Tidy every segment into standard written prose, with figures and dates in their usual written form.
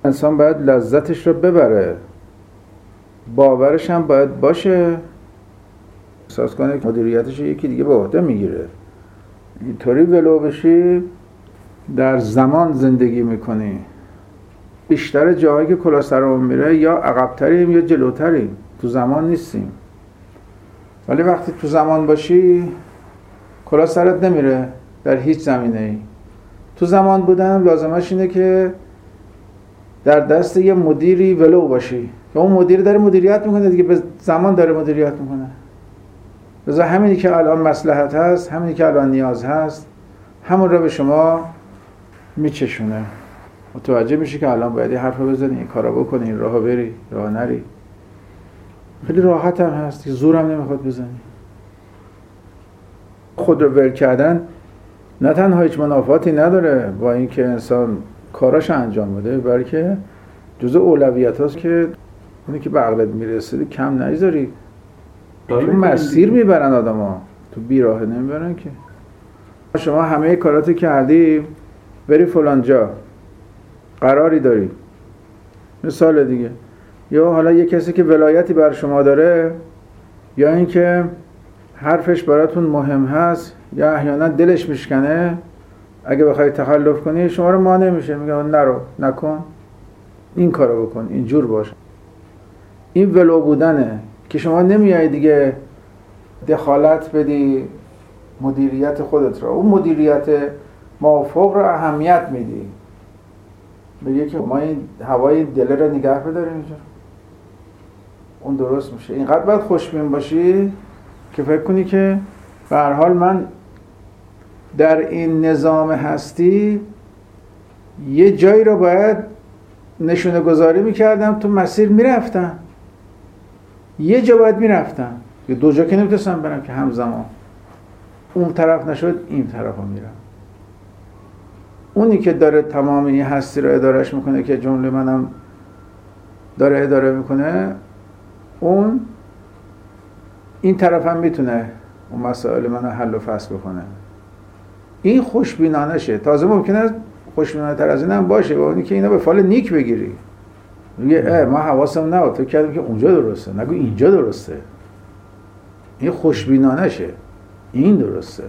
انسان باید لذتش رو ببره، باورش هم باید باشه، احساس کنه که مدیریتش یکی دیگه به عهده میگیره. اینطوری ولو بشی در زمان زندگی میکنی. بیشتر جاهایی که کلاه سرمون میره یا عقب‌تریم یا جلوتریم، تو زمان نیستیم. ولی وقتی تو زمان باشی کلاه سرت نمیره در هیچ زمینه‌ای. تو زمان بودن لازمش اینه که در دست یه مدیری ولو باشی و اون مدیر داره مدیریت میکنه دیگه، به زمان داره مدیریت میکنه. بذار همینی که الان مصلحت هست، همینی که الان نیاز هست، همون رو به شما میچشونه. متوجه میشی که الان باید یه حرف بزنی، این کارا بکنی، این راهو بری، راه نری. خیلی راحت هم هست، زور هم نمیخواد بزنی. خود رو ول کردن نه تنها هیچ منافاتی نداره با اینکه انسان کاراش انجام بده، بلکه جزء اولویت هاست که اونی که به عقلت میرسه کم نذاری. تو مسیر میبرن آدم ها، تو بیراه نمیبرن که. شما همه کاراتو کردی، بری فلان جا قراری داری. مثال دیگه، یا حالا یه کسی که ولایتی بر شما داره، یا اینکه حرفش براتون مهم هست، یا احیانا دلش میشکنه، اگه بخوای تخلف کنی شما رو مانع میشه، میگه نرو، نکن، این کارو بکن، اینجور باش. این ولو بودنه که شما نمیای دیگه دخالت بدی مدیریت خودت رو، اون مدیریت موافق رو اهمیت میدی، میگه که ما این هوای دل رو نگه بداریم اینجا، اون درست میشه. اینقدر باید خوشبین باشی که فکر کنی که به هر حال من در این نظام هستی یه جایی رو باید نشونه گذاری میکردم، تو مسیر میرفتم، یه جا باید میرفتم، یه دو جا که نمیتونستم برم که همزمان. اون طرف نشد این طرف رو میرم. اونی که داره تمام این هستی رو ادارهش میکنه که جمله منم داره اداره میکنه، اون این طرف هم میتونه اون مسائل منو حل و فصل بکنه. این خوشبینانه شه. تازه ممکنه خوشبینانه تر از این هم باشه، با اونی که اینا به فال نیک بگیری، میگه ما حواسمون نبود، فکر کردیم که اونجا درسته، نگو اینجا درسته. این خوشبینانه شه، این درسته.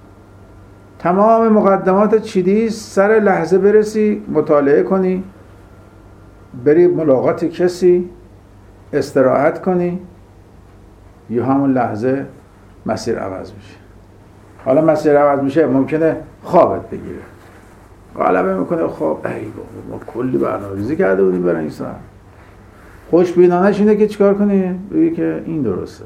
تمام مقدمات چیدی، سر لحظه برسی مطالعه کنی، بری ملاقات کسی، استراحت کنی، یا همون لحظه مسیر عوض میشه. حالا مسیر عوض میشه، ممکنه خوابت بگیره، غلبه میکنه خواب، ای بابا ما کلی برنامه‌ریزی کرده بودیم برای این ساعت. خوشبینانه‌اش اینه که چیکار کنی؟ بگی که این درسته.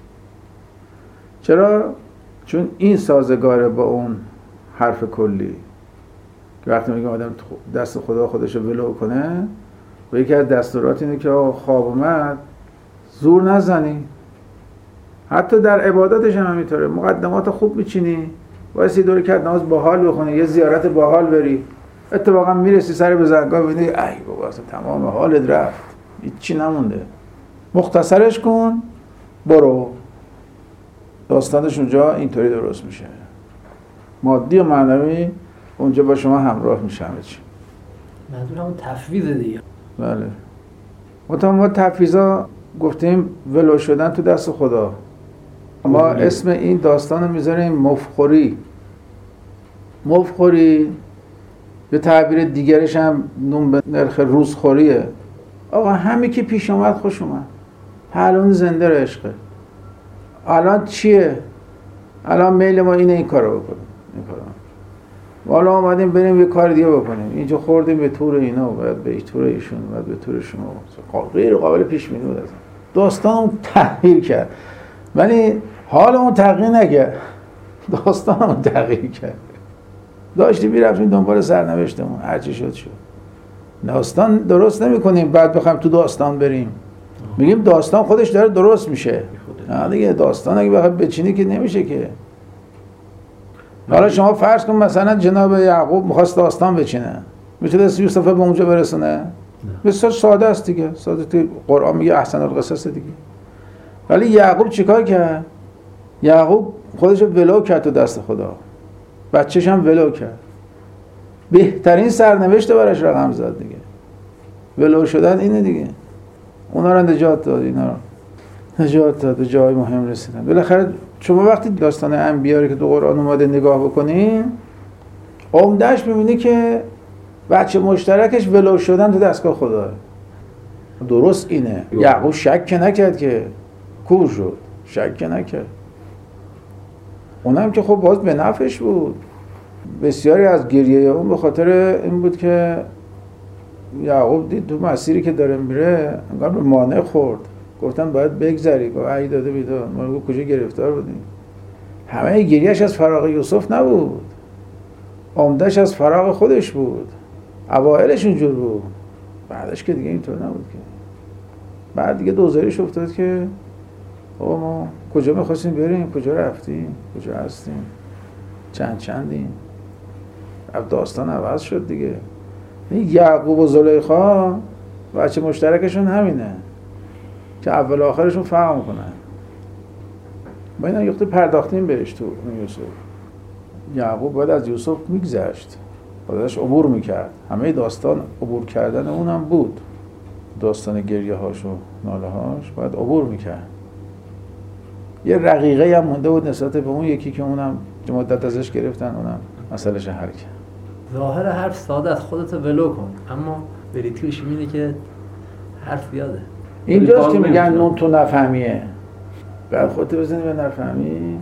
چرا؟ چون این سازگاره با اون حرف کلی که وقتی میگه آدم دست خدا خودشو ولو کنه، و یکی از دستورات اینه که خواب اومد زور نزنی. حتی در عباداتش هم همینطوره، مقدمات خوب میچینی، وایسی دور کرد نماز باحال بخونی، یه زیارت باحال بری، اتفاقا میرسی سر بزرگاه ببینی ای بابا اصلا تمام حالت رفت، هیچی نمونده. مختصرش کن، برو. داستانش اونجا اینطوری درست میشه، مادی و معنوی اونجا با شما همراه میشه همه چی. منظور همون تفویض دیگه. بله. ما تفویضا گفتیم ولو شدن تو دست خدا. ما اسم این داستان رو میذاریم مفخوری. مفخوری به تعبیر دیگرش هم نون به نرخ روزخوریه. آقا همین که پیش اومد خوش اومد، الان زنده رو عشقه. الان چیه؟ الان میل ما اینه این کارو بکنیم، این کارو. والا اومدیم بریم یه کار دیگه بکنیم، اینجا خوردیم به طور اینا، باید به طور ایشون، باید به طور شما. غیر قابل پیش بینی بود. داستانم تغییر کرد، ولی حالمون تغییر نکرد، داستانمون تغییر کرد. داشتیم میرفتیم دنبال سرنوشتمون، هر چی شد شد. داستان درست نمی‌کنیم بعد بخوایم تو داستان بریم. میگیم داستان خودش داره درست میشه. نه دیگه داستان اگه بخوای بچینی که نمیشه که. حالا شما فرض کن مثلا جناب یعقوب می‌خواست داستان بچینه، میشه دست یوسف به اونجا برسونه؟ بسیار ساده است دیگه، ساده. قرآن میگه احسن القصص دیگه. ولی یعقوب چیکار کرد؟ یعقوب خودش رو ولو کرد تو دست خدا، بچه‌ش هم ولو کرد. بهترین سرنوشت براش رقم زد دیگه. ولو شدن اینه دیگه. اونا رو نجات داد، اینا رو نجات داد، به جای مهم رسیدن. بالاخره شما وقتی داستان انبیا رو که تو قرآن اومده نگاه بکنین، عمده‌اش می‌بینی که بچه مشترکش ولو شدن تو دستگاه خدا. درست اینه. یعقوب شک نکرد که کور شد، شک نکرد. اونم که خب باز به نفعش بود. بسیاری از گریه اون به خاطر این بود که یعقوب دید تو مسیری که داره میره انگار به مانع خورد. گفتن باید بگذری، گفت ای داده بیداد، ما کجا گرفتار بودیم. همه گریهش از فراق یوسف نبود، عمده‌اش از فراق خودش بود. اوائلش اونجور بود، بعدش که دیگه اینطور نبود. که بعد دیگه دوزاریش افتاد که ما کجا می‌خواستیم بریم، کجا رفتیم، کجا هستیم، چندیم. اب داستان عوض شد دیگه. یعقوب و زلیخا بچه مشترکشون همینه که اول و آخرشون فرق میکنن. با اینا یخته پرداختیم بهش تو یوسف. یعقوب باید از یوسف میگذشت، باید ازش عبور میکرد. همه داستان عبور کردن اونم بود. داستان گریه هاش و ناله هاش باید عبور میکرد. یه رقیقه هم مونده بود نسبت به اون یکی که اونم مدت ازش گرفتن، اونم مسئلهش حل کرد. ظاهر حرف ساده از خودت ولو کن، اما بریتیش اینه که حرف زیاده. اینجاست که میگن نون تو نفهمیه. بعد خودت بزنی به نفهمی،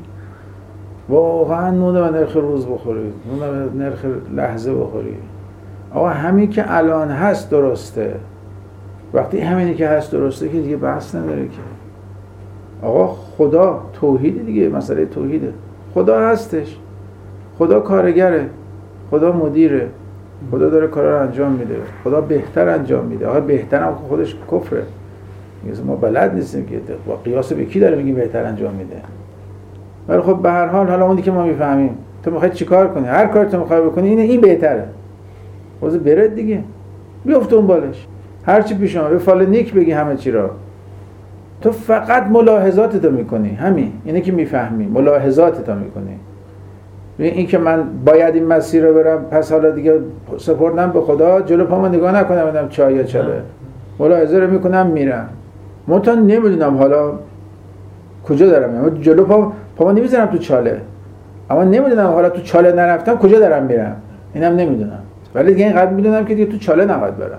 واقعا نون به نرخ روز بخوری، نون به نرخ لحظه بخوری. آقا همین که الان هست درسته. وقتی همینی که هست درسته که دیگه بحث نداره که. آقا خدا توحید دیگه، مسئله توحیده. خدا هستش، خدا کارگره، خدا مدیره، خدا داره کارا رو انجام میده، خدا بهتر انجام میده. آقا بهتر هم خودش کفره. میگه ما بلد نیستیم که با قیاس به کی داره میگی بهتر انجام میده. ولی خب به هر حال حالا اونی که ما میفهمیم تو میخوای چیکار کنی، هر کاری تو میخوای بکنی این بهتره. واسه برد دیگه. بیفت دنبالش. هر چی پیش اومد به فال نیک بگی همه چی را. تو فقط ملاحظاتتو میکنی، همین. اینه که میفهمی، ملاحظاتتو میکنی. این که من باید این مسیر رو برم، پس حالا دیگه سپردم به خدا، جلو پامو نگاه نکنم ببینم چای یا چله. ملاحظه رو میکنم میرم. منتها نمیدونم حالا کجا دارم میرم. جلو پامو نمیذارم تو چاله. اما نمیدونم حالا تو چاله نرفتم کجا دارم میرم. اینم نمیدونم. ولی دیگه اینقدر میدونم که دیگه تو چاله نباید برم.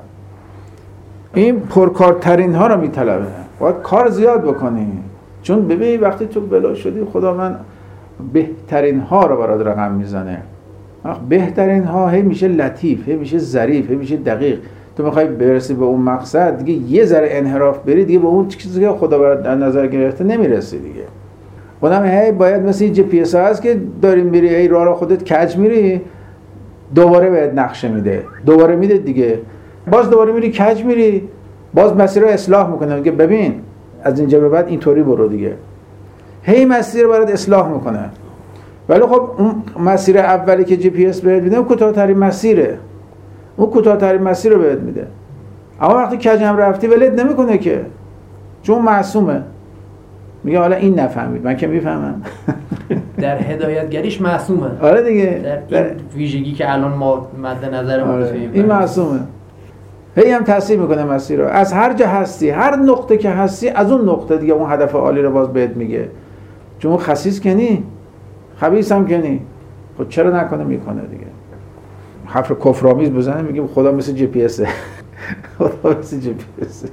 این پرکارترین ها رو میطلبه. باید کار زیاد بکنی. چون ببین وقتی تو بلا شدی خدا من بهترین ها رو برات رقم میزنه. بهترین ها هی میشه لطیف، هی میشه ظریف، هی میشه دقیق. تو میخوای برسی به اون مقصد دیگه یه ذره انحراف بری دیگه به اون چیزی که خدا برات در نظر گرفته نمیرسی دیگه. اونم هی باید مثل جی پی اس هست که داریم میری هی راه خودت کج میری، دوباره بهت نقشه میده، دوباره میده دیگه، باز دوباره میری کج میری، باز مسیر رو اصلاح میکنه میگه ببین از اینجا به بعد اینطوری برو دیگه. هی مسیر رو برات اصلاح میکنه. ولی خب اون مسیر اولی که جی پی اس بهت میده اون کوتاه‌ترین مسیره. اون کوتاه‌ترین مسیر رو بهت میده. اما وقتی کج هم رفتی ولت نمیکنه که، چون معصومه. میگه حالا این نفهمید، من که میفهمم. در هدایتگریش معصومه. آره دیگه. در این ویژگی که الان ما مد نظرمون آره. این معصومه. هی هم تاثیر میکنه مسیر رو. از هر جا هستی، هر نقطه که هستی از اون نقطه دیگه اون هدف عالی رو باز بهت میگه. چون خسیس کنی، خبیث هم کنی. خب چرا نکنه میکنه دیگه. حرف کفرآمیز بزنه میگیم خدا مثل جی پی اسه. خدا مثل جی پی اسه.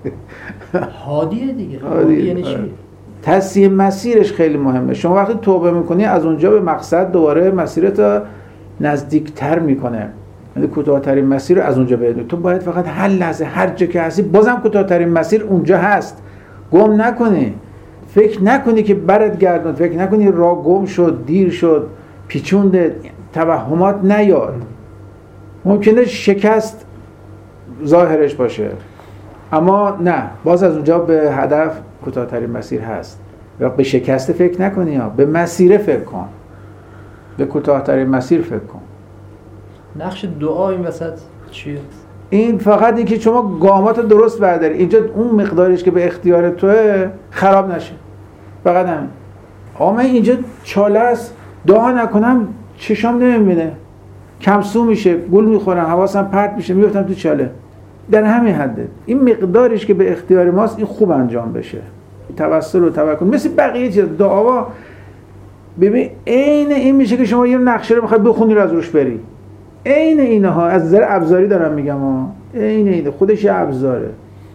هادیه دیگه. هادی یعنی چی؟ تصحیح مسیرش خیلی مهمه. شما وقتی توبه میکنی از اونجا به مقصد دوباره مسیرت نزدیکتر میکنه. یعنی کوتاه‌ترین مسیر رو از اونجا بهت. تو باید فقط هر لحظه هر جا که هستی بازم کوتاه‌ترین مسیر اونجا هست. گم نکنی. فکر نکنی که برات گردون، فکر نکنی راه گم شد، دیر شد، پیچونده، توهمات نیاد. ممکنه شکست ظاهرش باشه. اما نه، باز از اونجا به هدف کوتاه‌ترین مسیر هست. یا به شکست فکر نکنی، یا به مسیر فکر کن. به کوتاه‌ترین مسیر فکر کن. نقش دعا این وسط چیه؟ این فقط این که شما گامات درست برداری. اینجا اون مقداریش که به اختیار توه خراب نشه. فقط همین. آقا من اینجا چاله است، دعا نکنم چشام نمیبینه، کم سو میشه، گول میخورم، حواسم پرت میشه، میفتم تو چاله. در همین حده. این مقدارش که به اختیار ماست این خوب انجام بشه. توسل و توکل مثل بقیه چیز دعا. ببین عین این میشه که شما یه نقشه رو بخوای بخونی رو از روش بری. عین اینها از نظر ابزاری دارم میگم ها. عین اینه خودش یه ابزاره.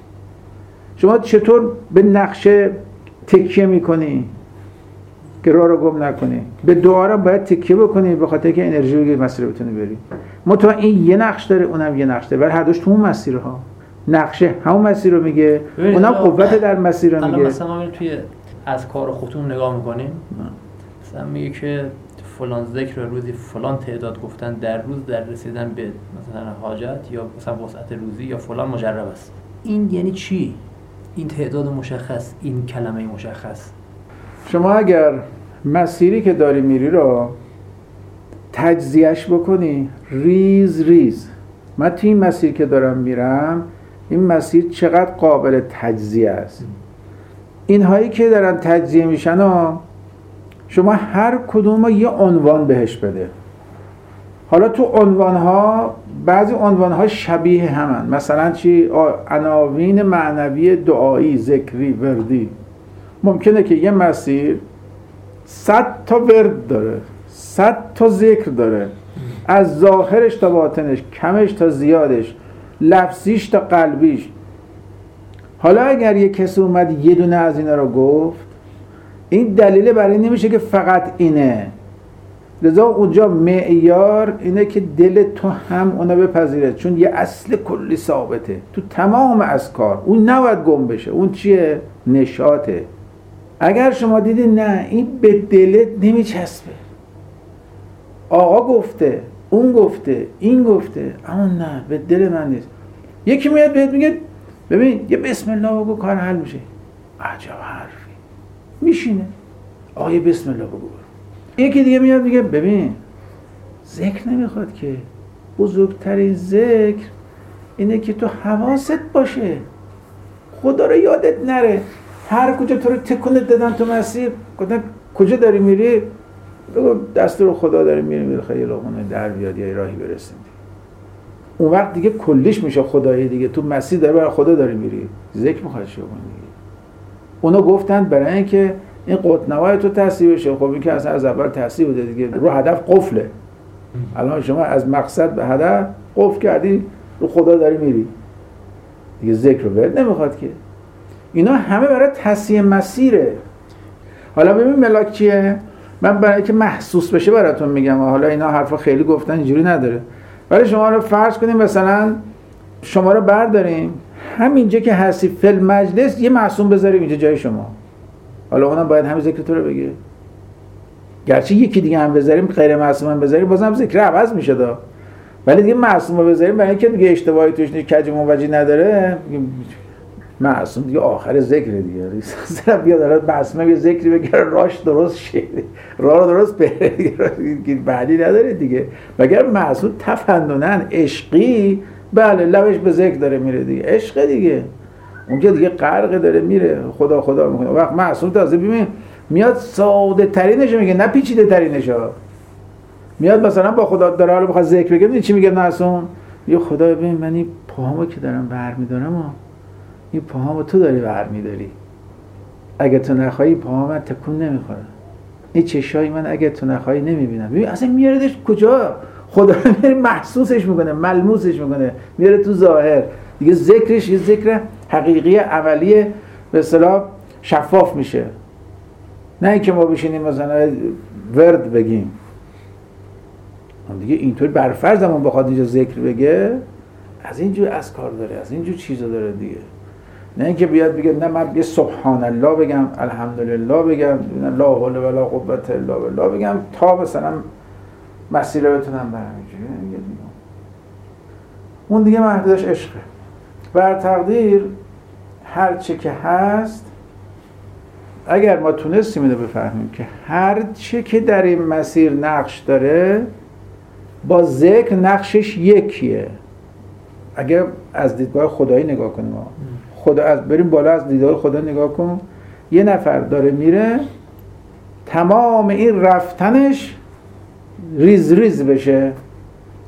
شما چطور به نقشه تکیه میکنی که راه رو گم نکنی؟ به دعا رو باید تکیه بکنی به خاطر که انرژی رو مسیر بتونی بری. مطمئن این یه نقش داره اونم یه نقش داره ولی هر دوش تو اون مسیرها. نقشه همون مسیر رو میگه اونم قوت در مسیر رو میگه. مثلا ما توی اذکار و ختوم نگاه میکنیم مثلا میگه که فلان ذکر روزی فلان تعداد گفتن در روز در رسیدن به مثلا حاجت یا مثلا وسعت روزی یا فلان مجرب است. این یعنی چی؟ این تعداد مشخص، این کلمه مشخص. شما اگر مسیری که داری میری رو تجزیهش بکنی ریز ریز، من توی این مسیر که دارم میرم این مسیر چقدر قابل تجزیه است. اینهایی که دارن تجزیه میشن شما هر کدوم یه عنوان بهش بده. حالا تو عنوانها بعضی عنوانها شبیه همن، مثلا چی؟ عناوین معنوی دعایی، ذکری، وردی. ممکنه که یه مسیر 100 تا ورد داره، 100 تا ذکر داره، از ظاهرش تا باطنش، کمش تا زیادش، لفظیش تا قلبیش. حالا اگر یه کسی اومد یه دونه از اینا رو گفت، این دلیل برای این نمیشه که فقط اینه. لذا اونجا معیار اینه که دل تو هم اونو بپذیره، چون یه اصل کلی ثابته تو تمام اذکار. اون نباید گم بشه. اون چیه؟ نشاطه. اگر شما دیدی نه این به دلت نمیچسبه، آقا گفته، اون گفته، این گفته، اما نه به دل من نیست، یکی میاد بهت میگه ببین یه بسم الله بگو کار حل میشه، عجب حرفی، میشینه آقا یه بسم الله بگو. یکی دیگه میاد میگه ببین ذکر نمیخواد که، بزرگترین ذکر اینه که تو حواست باشه، خدا رو یادت نره. هر کجا تو رو تکونت دادن تو مسیر، گفتن کجا داری میری؟ بگو دست رو خدا داری میری خیلی لقمه در بیاد یا راهی برسیم. اون وقت دیگه کلیش میشه خدایی دیگه. تو مسیر داری برای خدا داری میری، ذکر میخواد شو کنی دیگه. اونا گفتن برای اینکه این قطنوای تو تصحیح بشه. خب این که اصلا از اول تصحیح بوده دیگه، رو هدف قفله. الان شما از مقصد به هدف قفل کردی، رو خدا داری میری دیگه، ذکر رو برد نمیخواد که. اینا همه برای تصحیح مسیره. حالا ببین ملاک چیه؟ من برای اینکه محسوس بشه براتون میگم. حالا اینا حرفا خیلی گفتن اینجوری نداره، ولی شما رو فرض کنیم مثلا شما رو برداریم همینجا که هستی فل مجلس یه معصوم بذاریم اینجا جای شما. حالا اونم باید همین ذکر تو رو بگه. گرچه یکی دیگه هم بذاریم غیر معصوم هم بذاریم بازم ذکر عوض میشه دا، ولی دیگه معصوم رو بذاریم برای اینکه دیگه اشتباهی توش نیست، کج موجی نداره، معصوم دیگه آخر ذکر دیگه. اصلا بیاد الان معصوم یه ذکری بگه راهش درست شه، راه درست بره دیگه، بعدی نداره دیگه. مگر معصوم تفننن عشقی، بله لبش به ذکر داره میره دیگه، عشق دیگه، اونجا دیگه غرق داره میره خدا خدا میکنه. وقت معصوم تازه ببین میاد ساده ترینش میگه، نه پیچیده ترینش ها. میاد مثلا با خدا داره حالا بخواد ذکر بگه، میدونی چی میگه معصوم؟ یه خدا ببین من این پاهامو که دارم برمیدارم، این پاهامو تو داری برمیداری، اگه تو نخواهی پاهام من تکون نمیخوره، این چشای من اگه تو نخواهی نمیبینم. ببین اصلا میاردش کجا؟ خدا رو میاره محسوسش میکنه، ملموسش میکنه، میاره تو ظاهر دیگه. ذکرش یه ذکر حقیقی عملی به اصطلاح شفاف میشه، نه اینکه ما بشینیم مثلا ورد بگیم دیگه. اینطوری برفرضمون بخواد اینجا ذکر بگه، از اینجور اذکار داره، از اینجور چیزا داره دیگه. نه اینکه بیاد بگه نه من یه سبحان الله بگم، الحمدلله بگم، لا حول ولا قوة الا بالله بگم تا مثلا مسیر رو بتونم برم. اون دیگه محدودش عشقه. بر تقدیر هر چه که هست، اگر ما تونستیم اینو بفهمیم که هر چه که در این مسیر نقش داره با ذکر نقشش یکیه. اگر از دیدگاه خدایی نگاه کنیم، خدا از بریم بالا از دیدگاه خدا نگاه کن، یه نفر داره میره تمام این رفتنش ریز ریز بشه،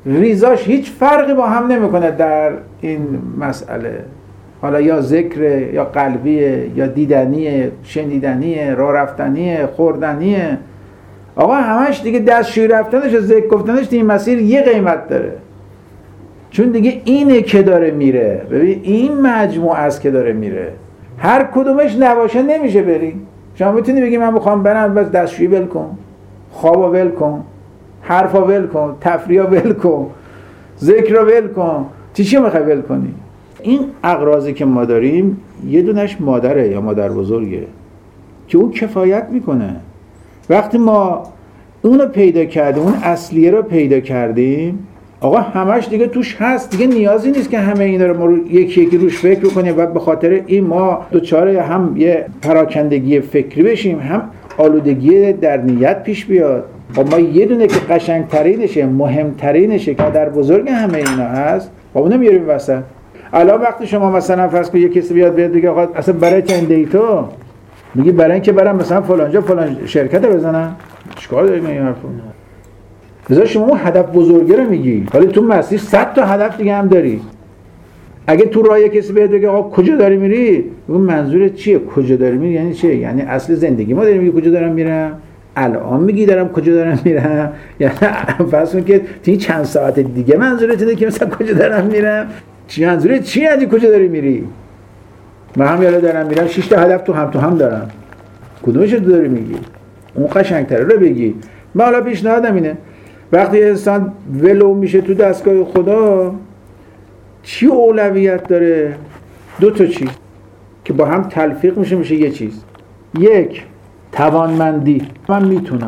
ریزاش هیچ فرقی با هم نمیکنه در این مسئله. حالا یا ذکره، یا قلبیه، یا دیدنیه، شنیدنیه، راه رفتنیه، خوردنیه. آقا همش دیگه دستشویی رفتنش و ذکر گفتنش این مسیر یه قیمت داره، چون دیگه اینه که داره میره. ببین این مجموعه است که داره میره، هر کدومش نباشه نمیشه بری. شما میتونی بگی من میخوام برم بس دستشویی ول کن، خوابو ول کن، حرفا ول کن، تفریحا ول کن، ذکر رو ول کن، چی میخوای ول کنی؟ این اغراضی که ما داریم یه دونش مادره یا مادر بزرگه که اون کفایت میکنه. وقتی ما اونو پیدا کردیم، اون اصلیه رو پیدا کردیم، آقا همش دیگه توش هست، دیگه نیازی نیست که همه اینا رو ما یکی یکی روش فکر کنیم و به خاطر این ما دوچاره هم یه پراکندگی فکری بشیم، هم آلودگی در نیت پیش بیاد. ما یه دونه که قشنگترینشه، مهمترینشه که در بزرگ همه اینا هست، با اونو میاریم وسط. الان وقتی شما مثلا فرض کنید یه کسی بیاد بگه آقا اصلا برای چند دیتا میگی برای اینکه برام مثلا فلانجا فلان شرکت رو بزنم، چیکار داری این حرفو؟ بذار شما اون هدف بزرگه رو میگی، ولی تو مسیر 100 تا هدف دیگه هم داری. اگه تو راه کسی بیاد بگه آقا کجا داری میری، اون منظورت چیه؟ کجا داری میری یعنی چیه؟ یعنی اصل زندگی ما داری میگی کجا دارم میرم؟ الان میگی دارم کجا دارم میرم؟ یعنی فرض کن که تو چند ساعت دیگه منظورت اینه که مثلا کجا دارم میرم؟ چی منظورت چیه از کجا داری میری؟ من هم یالا دارم میرم 6 تا هدف تو هم دارم. کدومش رو داری میگی؟ اون قشنگتره رو بگی. من حالا پیشنهادم اینه وقتی انسان ولو میشه تو دستگاه خدا، چی اولویت داره؟ 2 تا چیز که با هم تلفیق میشه یه چیز. 1 توانمندی، من میتونم.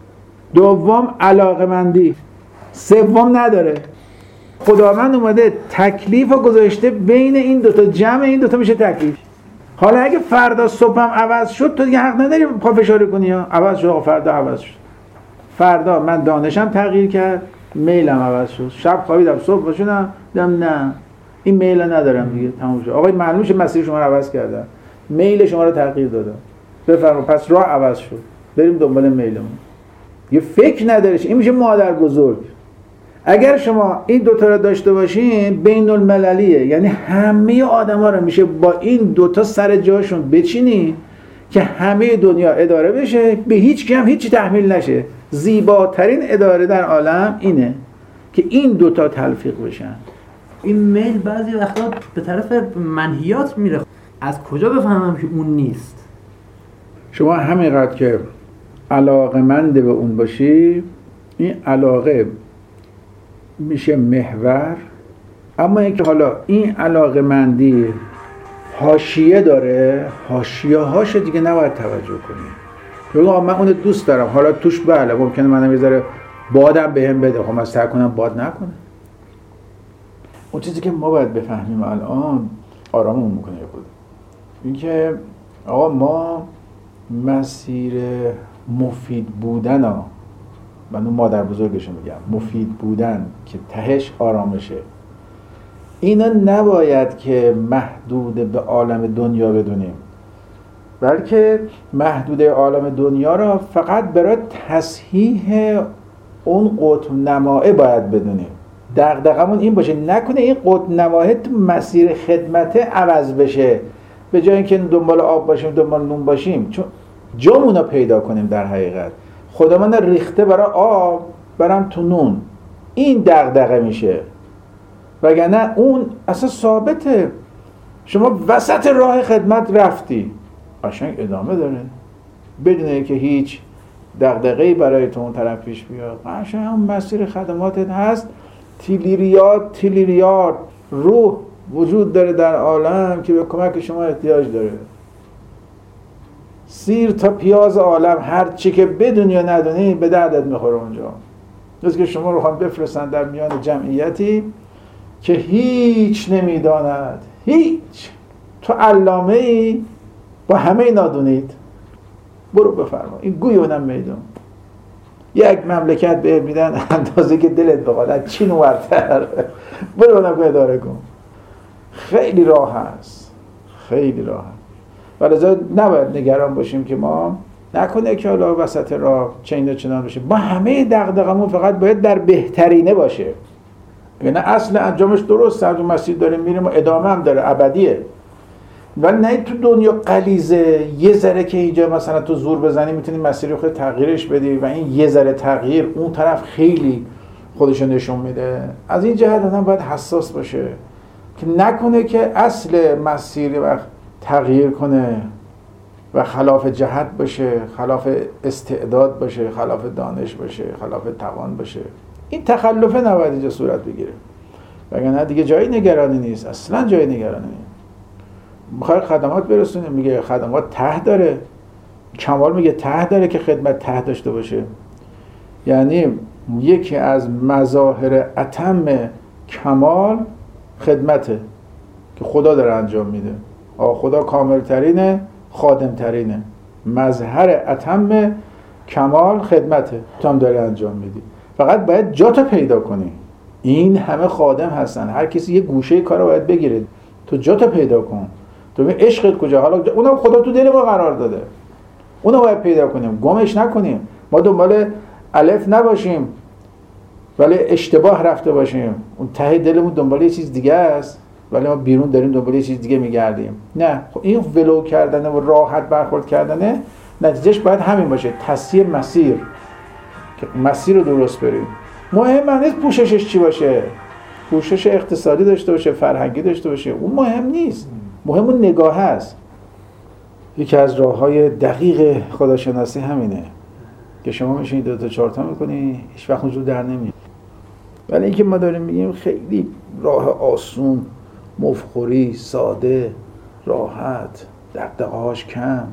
2 علاقمندی. 3 نداره. خداوند اومده تکلیف رو گذاشته بین این 2 تا، جمع این 2 تا میشه تکلیف. حالا اگه فردا صبحم عوض شد تو دیگه حق نداری پا فشاری کنی ها. عوض شد، فردا عوض شد. فردا من دانشم تغییر کرد، میلم عوض شد. شب خوابیدم صبح باشونم دیدم نه این میل ندارم دیگه، تموم شد. آقای معلومه مسیر شما رو عوض کردم، میل شما رو تغییر دادم، بفرمایید پس راه عوض شد، بریم دنبال میلمون. یه فکر ندارش، این میشه مادر بزرگ. اگر شما این 2 تا رو داشته باشین بین المللیه، یعنی همه آدما رو میشه با این 2 تا سر جاشون بچینی که همه دنیا اداره بشه، به هیچ کی هم هیچی تحمیل نشه. زیباترین اداره در عالم اینه که این 2 تا تلفیق بشن. این میل بعضی وقتا به طرف منهیات میره، از کجا بفهمم که اون نیست؟ شما همینقدر که علاقه‌مند به اون باشی، این علاقه میشه محور. اما اینکه حالا این علاقه‌مندی حاشیه داره، حاشیه هاشو دیگه نباید توجه کنی. بگو من اون دوست دارم، حالا توش بله ممکنه منم یه ذره بادم بهم بده، خب من سعی کنم باد نکنه. اون چیزی که ما باید بفهمیم الان آراممون میکنه خود اینکه آقا ما مسیر مفید بودن ها، من اون مادر بزرگشو میگم، مفید بودن که تهش آرامشه، اینا نباید که محدود به عالم دنیا بدونیم، بلکه محدود عالم دنیا را فقط برای تصحیح اون قطب نماه باید بدونیم. دغدغمون این باشه نکنه این قطب نماه تو مسیر خدمت عوض بشه، به جای اینکه دنبال آب باشیم دنبال نون باشیم، چون جامون رو پیدا کنیم. در حقیقت خدا من ریخته برای آب برام تو نون، این دغدغه میشه، وگرنه اون اصلا ثابته. شما وسط راه خدمت رفتی قشنگ ادامه داره بدون اینکه هیچ دغدغه‌ای برای تو اون طرف پیش بیاد. قشنگ اون مسیر خدماتت هست. تریلیارد روح وجود داره در عالم که به کمک شما احتیاج داره. سیر تا پیاز عالم هر چی که بدونی یا ندونی به دردت میخوره اونجا. جز که شما رو هم بفرستن در میان جمعیتی که هیچ نمیداند، هیچ، تو علامه ای با همه نادونید، برو بفرما این گوی اونم میدون. یک مملکت به میدن اندازه که دلت بخواد، از چین ورتر، برو اونم که اداره کن. خیلی راه هست، خیلی راه هست. ولذا نباید نگران باشیم که ما نکنه که حالا وسط راه چین و چنان بشه. با همه دغدغمون فقط باید در بهترینه باشه. یعنی اصل انجامش درسته، از اون مسیر داریم میریم و ادامه هم داره، ابدیه. ولی نه تو دنیا غلیظه، یه ذره که اینجا مثلا تو زور بزنی میتونی مسیر خود تغییرش بدی و این یه ذره تغییر اون طرف خیلی خودشو نشون میده. از این جهت آدم باید حساس باشه که نکنه که اصل مسیر وقت تغییر کنه و خلاف جهت باشه، خلاف استعداد باشه، خلاف دانش باشه، خلاف توان باشه. این تخلفه نباید اینجا صورت بگیره، وگرنه دیگه جایی نگرانی نیست، اصلا جایی نگرانی نیست. میخوای خدمات برسونه، میگه خدمات ته داره. کمال میگه ته داره که خدمت ته داشته باشه. یعنی یکی از مظاهر اتم کمال خدمته که خدا داره انجام میده. خدا کامل ترینه، خادم ترینه. مظهر اتم کمال خدمته، تو هم داره انجام میدی، فقط باید جاتو پیدا کنی. این همه خادم هستن، هر کسی یه گوشه کارو باید بگیره. تو جاتو پیدا کن. تو به عشقت کجا؟ حالا اونم خدا تو دل ما قرار داده، اونو باید پیدا کنیم، گمش نکنیم. ما دنبال الف نباشیم ولی اشتباه رفته باشیم. اون ته دلمون دنبال یه چیز دیگه است ولی ما بیرون داریم دنبال یه چیز دیگه میگردیم. نه، این ولو کردنه و راحت برخورد کردنه نتیجهش باید همین باشه، تصحیح مسیر، که مسیر رو درست بریم. مهم نیست پوششش چی باشه، پوشش اقتصادی داشته باشه، فرهنگی داشته باشه، اون مهم نیست. مهم اون نگاه هست. یکی از راه‌های دقیق خداشناسی همینه که شما میشینید 2 تا 4 تا میکنی، هیچ وقت اونجور در نمیاد. ولی اینکه ما داریم میگیم خیلی راه آسون، مفخوری، ساده، راحت، دغدغه‌هاش کم.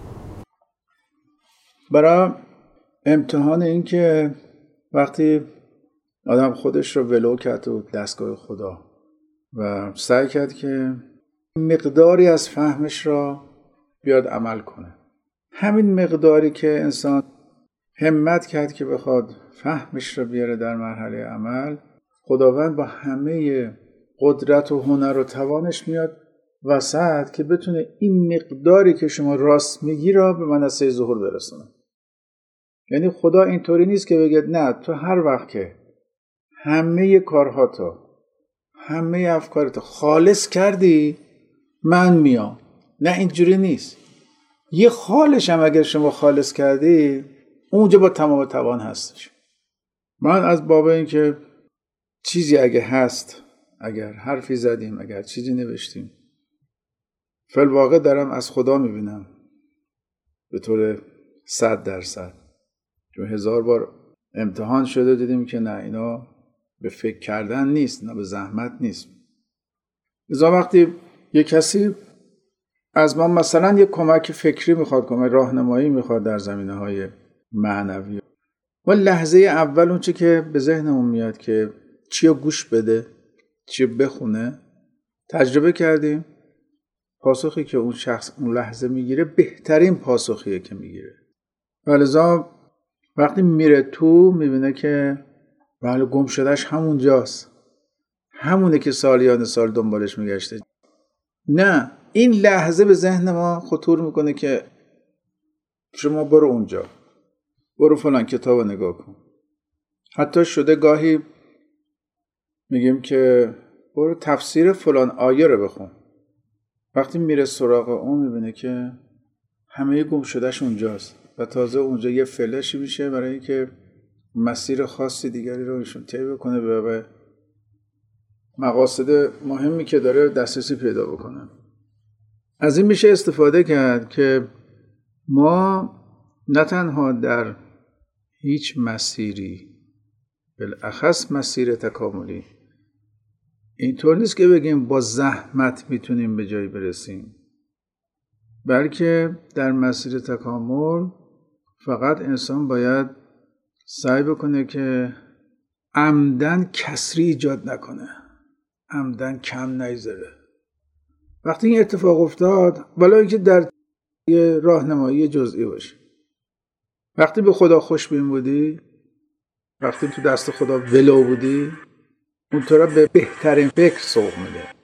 برای امتحان این که وقتی آدم خودش رو ولو کرد تو دستگاه خدا و سعی کرد که مقداری از فهمش را بیاد عمل کنه، همین مقداری که انسان همت کرد که بخواد فهمش را بیاره در مرحله عمل، خداوند با همه قدرت و هنر و توانش میاد وسط که بتونه این مقداری که شما راست میگی را به منصه ظهور برسونه. یعنی خدا اینطوری نیست که بگه نه تو هر وقت که همه کارهاتو، همه افکارتو خالص کردی من میام. نه، اینجوری نیست. یه خالش هم اگر شما خالص کردی اونجا با تمام توان هستش. من از باب این که چیزی اگه هست، اگر حرفی زدیم، اگر چیزی نوشتیم، فی‌الواقع دارم از خدا میبینم به طور 100%. چون 1000 بار امتحان شده دیدیم که نه، اینا به فکر کردن نیست، نه به زحمت نیست. لذا وقتی یه کسی از ما مثلا یه کمک فکری میخواد، کمک راهنمایی میخواد در زمینه‌های معنوی، ما لحظه اول اون چی که به ذهنمون میاد که چیو گوش بده، چیو بخونه، تجربه کردیم. پاسخی که اون شخص اون لحظه میگیره بهترین پاسخیه که میگیره. ولذا وقتی میره تو میبینه که بله گم شدهش همونجاست، همونه که سالیان سال دنبالش میگشته. نه، این لحظه به ذهن ما خطور میکنه که شما برو اونجا، برو فلان کتاب رو نگاه کن. حتی شده گاهی میگیم که برو تفسیر فلان آیه رو بخون. وقتی میره سراغ اون میبینه که همه گم شدهش اونجاست و تازه اونجا یه فلشی میشه برای اینکه مسیر خاصی دیگری رو ایشون طی بکنه به مقاصد مهمی که داره دسترسی پیدا بکنه. از این میشه استفاده کرد که ما نه تنها در هیچ مسیری، بالاخص مسیر تکاملی، اینطور نیست که بگیم با زحمت میتونیم به جایی برسیم، بلکه در مسیر تکامل فقط انسان باید سعی بکنه که عمدن کسری ایجاد نکنه، عمدن کم نگذاره. وقتی این اتفاق افتاد، بالا اینکه در یه راهنمایی جزئی باشه. وقتی به خدا خوشبین بودی، وقتی تو دست خدا ولو بودی، اونطورا به بهترین فکر سوق میده.